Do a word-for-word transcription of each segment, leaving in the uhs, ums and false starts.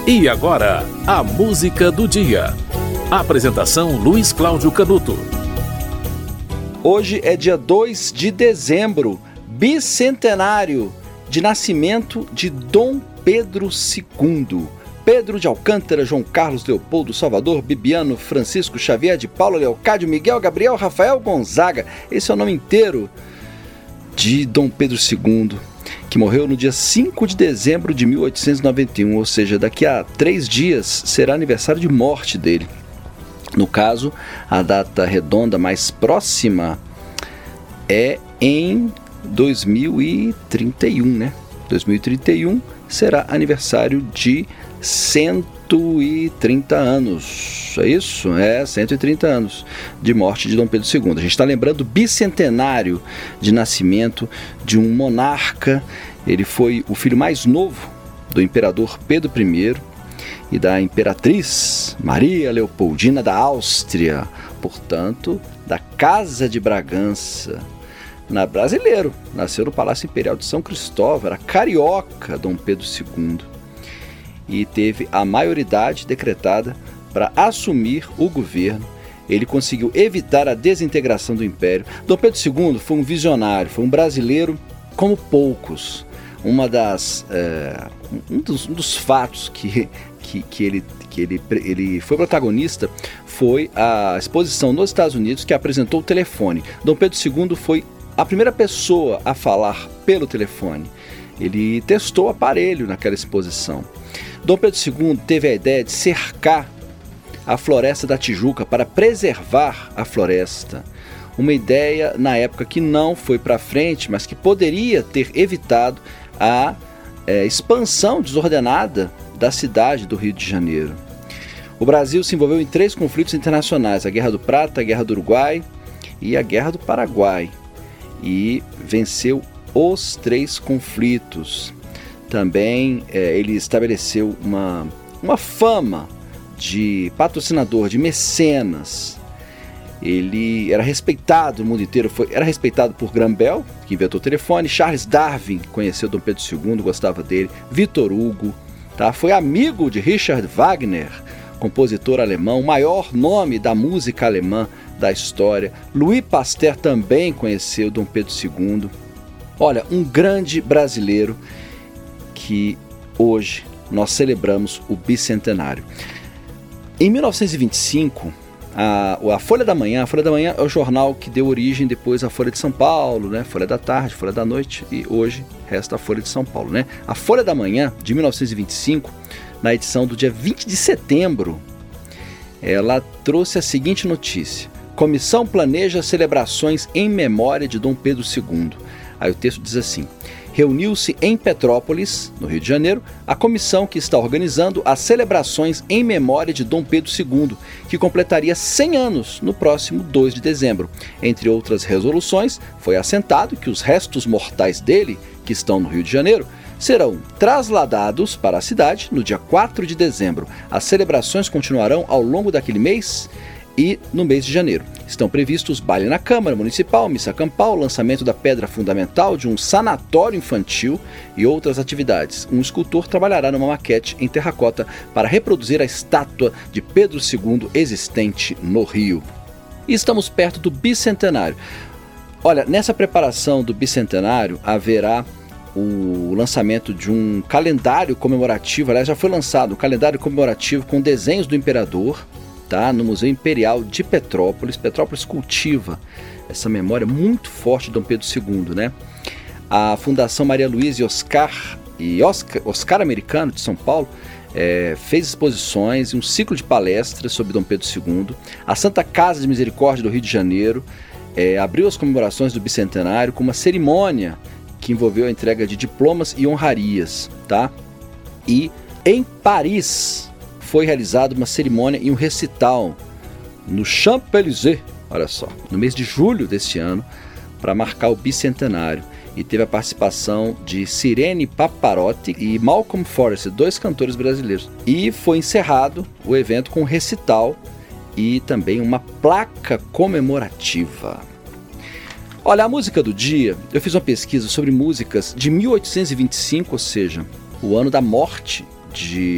E agora, a música do dia. Apresentação Luiz Cláudio Canuto. Hoje é dia dois de dezembro, bicentenário de nascimento de Dom Pedro segundo. Pedro de Alcântara, João Carlos, Leopoldo, Salvador, Bibiano, Francisco Xavier de Paula, Leocádio, Miguel, Gabriel, Rafael, Gonzaga. Esse é o nome inteiro de Dom Pedro segundo, que morreu no dia cinco de dezembro de mil oitocentos e noventa e um, ou seja, daqui a três dias será aniversário de morte dele. No caso, a data redonda mais próxima é em dois mil e trinta e um, né? dois mil e trinta e um será aniversário de cento e trinta anos. É isso? É, cento e trinta anos de morte de Dom Pedro segundo. A gente está lembrando o bicentenário de nascimento de um monarca. Ele foi o filho mais novo do imperador Pedro primeiro e da imperatriz Maria Leopoldina da Áustria, portanto, da Casa de Bragança. Na brasileiro, nasceu no Palácio Imperial de São Cristóvão, era carioca Dom Pedro segundo, e teve a maioridade decretada para assumir o governo. Ele conseguiu evitar a desintegração do Império. Dom Pedro segundo foi um visionário, foi um brasileiro como poucos. Uma das, é, um, dos, um dos fatos que, que, que, ele, que ele, ele foi protagonista foi a exposição nos Estados Unidos que apresentou o telefone. Dom Pedro segundo foi a primeira pessoa a falar pelo telefone. Ele testou o aparelho naquela exposição. Dom Pedro segundo teve a ideia de cercar a Floresta da Tijuca para preservar a floresta. Uma ideia, na época, que não foi para frente, mas que poderia ter evitado a é, expansão desordenada da cidade do Rio de Janeiro. O Brasil se envolveu em três conflitos internacionais: a Guerra do Prata, a Guerra do Uruguai e a Guerra do Paraguai, e venceu os três conflitos. Também é, ele estabeleceu uma, uma fama de patrocinador, de mecenas. Ele era respeitado no mundo inteiro, foi, era respeitado por Graham Bell, que inventou o telefone. Charles Darwin conheceu Dom Pedro segundo, gostava dele. Victor Hugo, tá? Foi amigo de Richard Wagner, compositor alemão, o maior nome da música alemã da história. Louis Pasteur também conheceu Dom Pedro segundo. Olha, um grande brasileiro que hoje nós celebramos o bicentenário. Em mil novecentos e vinte e cinco, a, a Folha da Manhã, a Folha da Manhã é o jornal que deu origem depois à Folha de São Paulo, né? Folha da Tarde, Folha da Noite, e hoje resta a Folha de São Paulo, né? A Folha da Manhã, de mil novecentos e vinte e cinco, na edição do dia vinte de setembro, ela trouxe a seguinte notícia: Comissão planeja celebrações em memória de Dom Pedro segundo. Aí o texto diz assim: reuniu-se em Petrópolis, no Rio de Janeiro, a comissão que está organizando as celebrações em memória de Dom Pedro segundo, que completaria cem anos no próximo dois de dezembro. Entre outras resoluções, foi assentado que os restos mortais dele, que estão no Rio de Janeiro, serão trasladados para a cidade no dia quatro de dezembro. As celebrações continuarão ao longo daquele mês e no mês de janeiro. Estão previstos baile na Câmara Municipal, missa campal, lançamento da pedra fundamental de um sanatório infantil e outras atividades. Um escultor trabalhará numa maquete em terracota para reproduzir a estátua de Pedro segundo existente no Rio. E estamos perto do bicentenário. Olha, nessa preparação do bicentenário haverá o lançamento de um calendário comemorativo. Aliás, já foi lançado um calendário comemorativo com desenhos do imperador, tá? No Museu Imperial de Petrópolis. Petrópolis cultiva essa memória muito forte de Dom Pedro segundo, né? A Fundação Maria Luísa e Oscar, e Oscar, Oscar Americano de São Paulo é, fez exposições e um ciclo de palestras sobre Dom Pedro segundo. A Santa Casa de Misericórdia do Rio de Janeiro é, abriu as comemorações do bicentenário com uma cerimônia que envolveu a entrega de diplomas e honrarias, tá? E em Paris foi realizada uma cerimônia e um recital no Champs-Élysées, olha só, no mês de julho deste ano, para marcar o bicentenário. E teve a participação de Sirene Paparotti e Malcolm Forrest, dois cantores brasileiros. E foi encerrado o evento com um recital e também uma placa comemorativa. Olha, a música do dia, eu fiz uma pesquisa sobre músicas de mil oitocentos e vinte e cinco, ou seja, o ano da morte de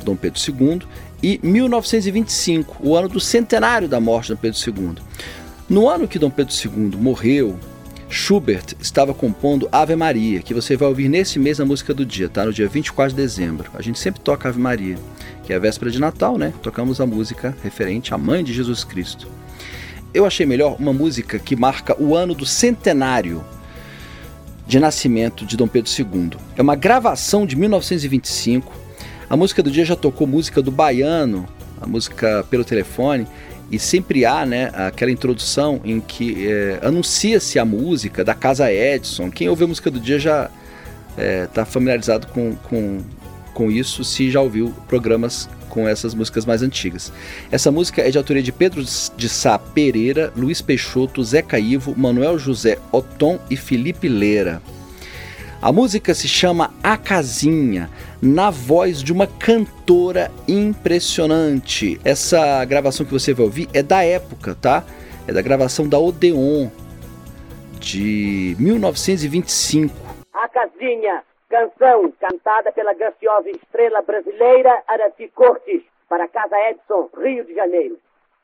Dom Pedro segundo, e mil novecentos e vinte e cinco, o ano do centenário da morte de Dom Pedro segundo. No ano que Dom Pedro segundo morreu, Schubert estava compondo Ave Maria, que você vai ouvir nesse mês na música do dia, tá? No dia vinte e quatro de dezembro. A gente sempre toca Ave Maria, que é a véspera de Natal, né? Tocamos a música referente à mãe de Jesus Cristo. Eu achei melhor uma música que marca o ano do centenário de nascimento de Dom Pedro segundo. É uma gravação de mil novecentos e vinte e cinco. A música do dia já tocou música do Baiano, a música pelo telefone, e sempre há, né, aquela introdução em que é, anuncia-se a música da Casa Edson. Quem ouve a música do dia já está é, familiarizado com, com, com isso, se já ouviu programas com essas músicas mais antigas. Essa música é de autoria de Pedro de Sá Pereira, Luiz Peixoto, Zeca Ivo, Manuel José Othon e Felipe Leira. A música se chama A Casinha, na voz de uma cantora impressionante. Essa gravação que você vai ouvir é da época, tá? É da gravação da Odeon, de mil novecentos e vinte e cinco. A Casinha, canção cantada pela graciosa estrela brasileira Araci Cortes, para a Casa Edson, Rio de Janeiro.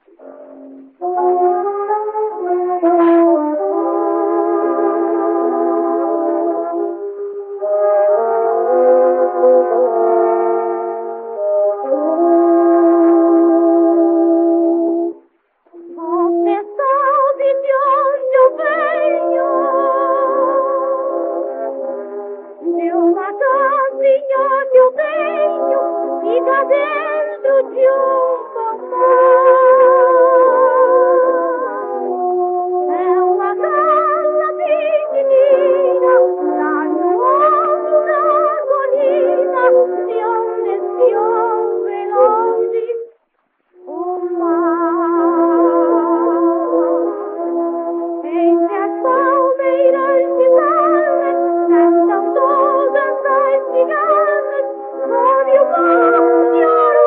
Dentro de um papel é uma casa pequenina lá no alto da colina, de onde se ouve longe o mar. Entre as palmeiras de Gales cantam todas as cigarras, sobe o mar de ouro.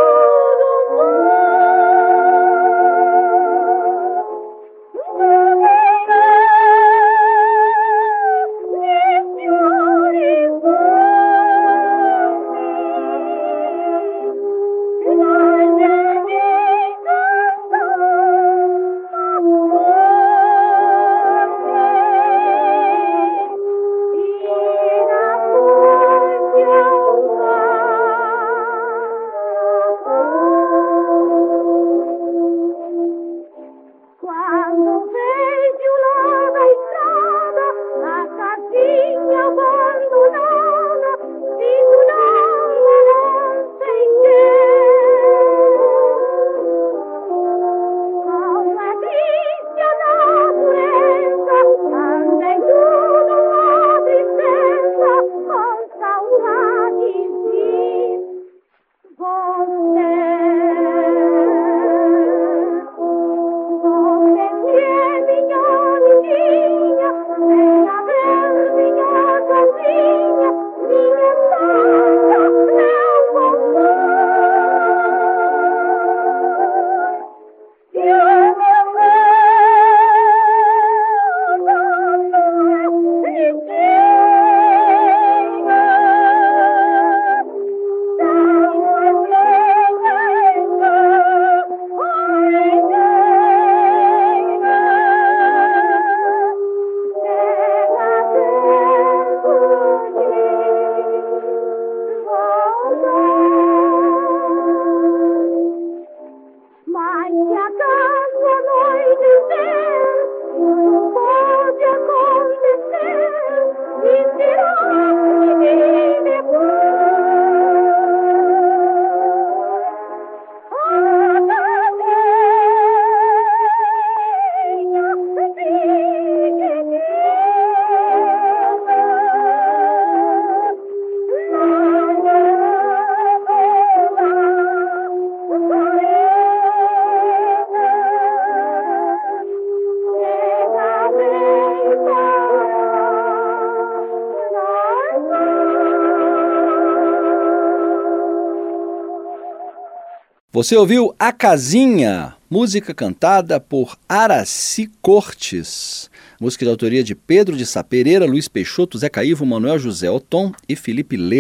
Você ouviu A Casinha, música cantada por Araci Cortes. Música de autoria de Pedro de Sá Pereira, Luiz Peixoto, Zeca Ivo, Manuel José Othon e Felipe Leira.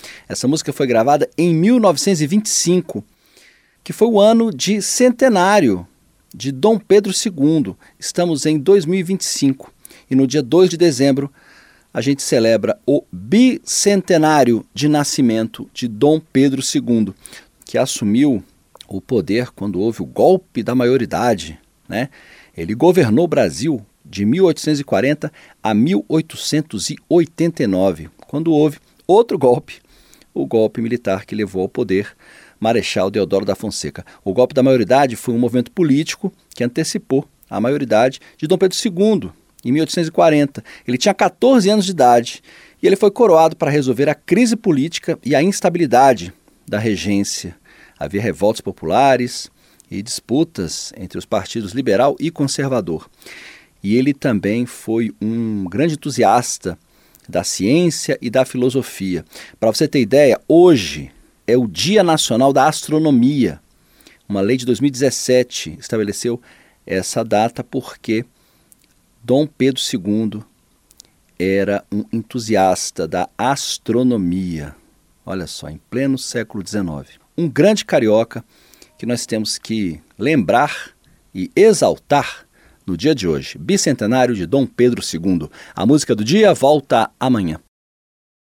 Essa música foi gravada em mil novecentos e vinte e cinco, que foi o ano de centenário de Dom Pedro segundo. Estamos em dois mil e vinte e cinco e no dia dois de dezembro a gente celebra o bicentenário de nascimento de Dom Pedro segundo, que assumiu o poder quando houve o golpe da maioridade, né? Ele governou o Brasil de mil oitocentos e quarenta a mil oitocentos e oitenta e nove, quando houve outro golpe, o golpe militar que levou ao poder Marechal Deodoro da Fonseca. O golpe da maioridade foi um movimento político que antecipou a maioridade de Dom Pedro segundo, em mil oitocentos e quarenta. Ele tinha catorze anos de idade e ele foi coroado para resolver a crise política e a instabilidade da regência. Havia revoltas populares e disputas entre os partidos liberal e conservador. E ele também foi um grande entusiasta da ciência e da filosofia. Para você ter ideia, hoje é o Dia Nacional da Astronomia. Uma lei de dois mil e dezessete estabeleceu essa data porque Dom Pedro segundo era um entusiasta da astronomia. Olha só, em pleno século dezenove. Um grande carioca que nós temos que lembrar e exaltar no dia de hoje. Bicentenário de Dom Pedro segundo. A música do dia volta amanhã.